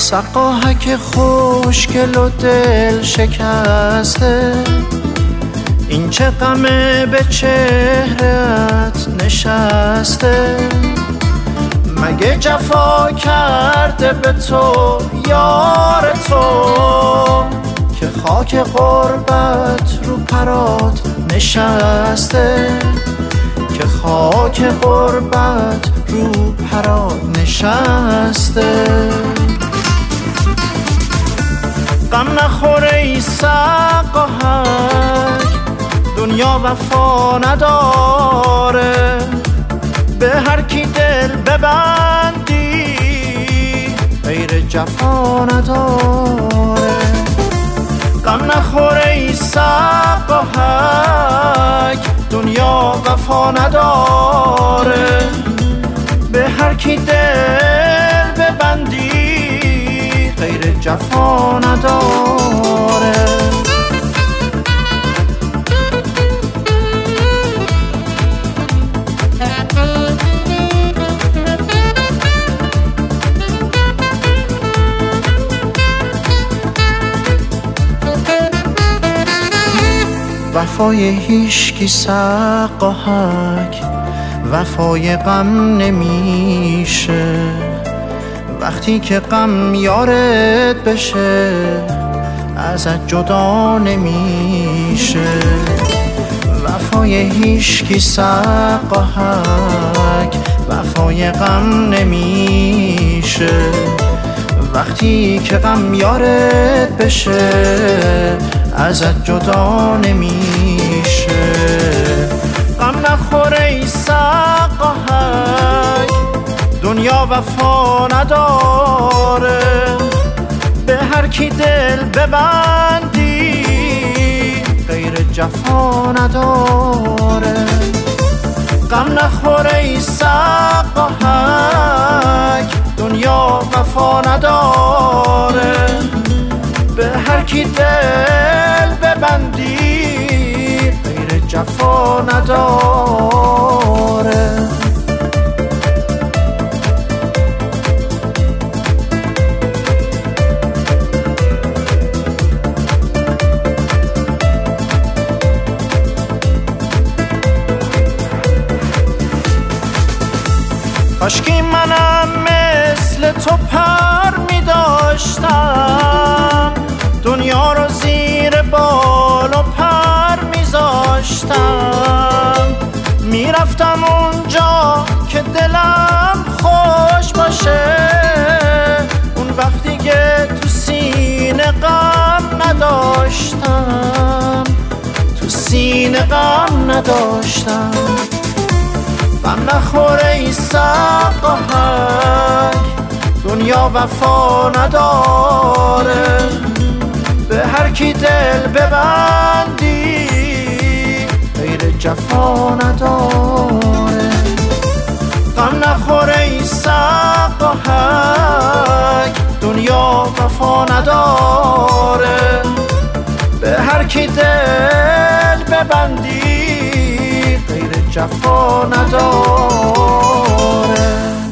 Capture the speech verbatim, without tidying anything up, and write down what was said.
سقاهک خوشگل و دل شکسته، این چه غمه به چهرت نشسته؟ مگه جفا کرده به تو یار تو که خاک غربت رو پرات نشسته؟ که خاک غربت رو پرات نشسته. غم نخوره ای سقاهک، دنیا وفا نداره، به هر کی دل ببندی غیر جفا نداره. غم نخوره ای سقاهک، دنیا وفا نداره، به هر کی دل ببندی غیر جفا نداره. وفای هیشکی سقاهک، وفای غم نمیشه، وقتی که غم یارت بشه ازت جدا نمیشه. وفای هیشکی سقاهک، وفای غم نمیشه، وقتی که غم یارت بشه ازت جدا نمیشه. غم نخوره ای سقاهک، دنیا وفا نداره، به هر کی دل ببندی غیر جفا نداره. غم نخوره ای سقاهک، دنیا وفا نداره، به هر کی دل ببندی غیر جفا نداره. کاشکی منم مثل تو پر می داشتم، دنیا رو زیر بال و پر می زاشتم، می رفتم اونجا که دلم خوش باشه، اون وقتی که تو سینه غم نداشتم، تو سینه غم نداشتم. غم نخوره ای سقاهک، دنیا وفا نداره، به هر کی دل ببندی غیر جفا نداره. غم نخوره ای سقاهک، دنیا وفا نداره، به هر کی دل ببندی غیر جفا نداره.